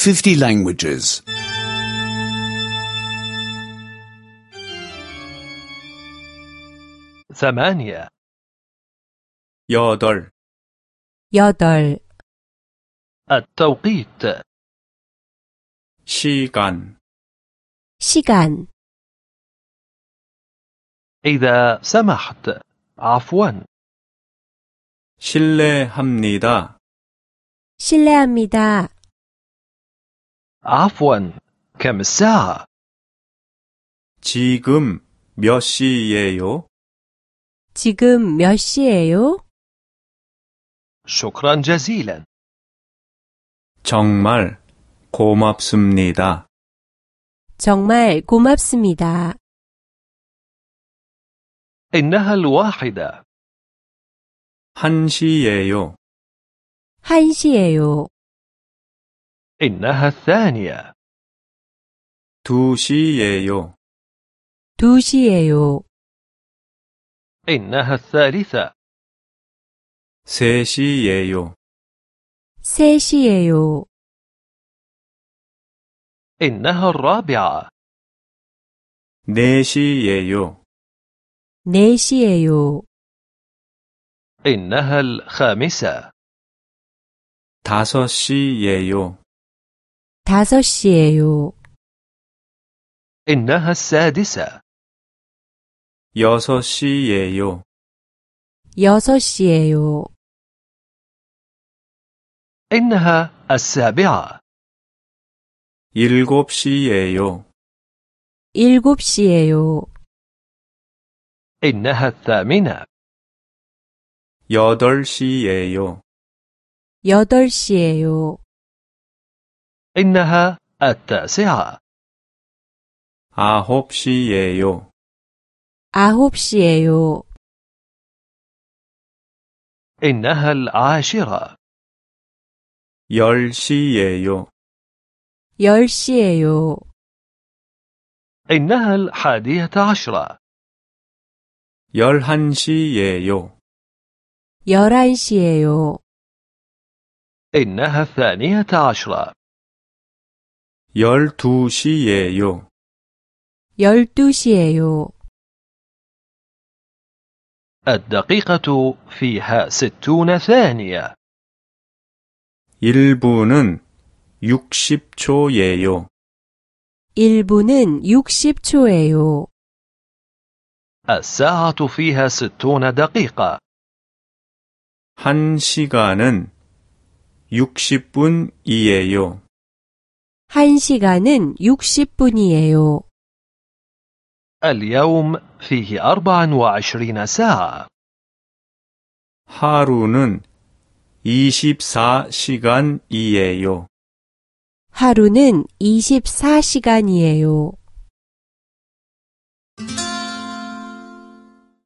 50 languages. 8 8 8 التوقيت 시간 시간 إذا سمحت عفوا 실례합니다. 실례합니다. عفوا كم الساعة؟ 지금 몇 시예요? 지금 몇 시예요? شكرا جزيلا 정말 고맙습니다. 정말 고맙습니다. إنها 1 1시예요. 1시예요. إنها 2 2시예요. 2시예요. إنها 3 3시예요. 3시예요. إنها 4 4시예요. 4시예요. إنها 5 5시예요. 5시예요. إنها 6 6시예요. 6시예요. إنها 7 7시예요. 7시예요. إنها 8 8시예요. 8시예요. إنها 9 9시예요. 9시예요. إنها 10 10시예요. 10시예요. إنها 11 11시예요. 11시예요. إنها 12 12시예요. 12시예요. الدقيقة فيها 60 ثانية 1분은 60초예요. 1분은 60초예요. الساعة فيها 60 دقيقة 1시간은 60분이에요. 1시간은 60분이에요. اليوم فيه 24 ساعة 하루는 24시간이에요. 하루는 24시간이에요.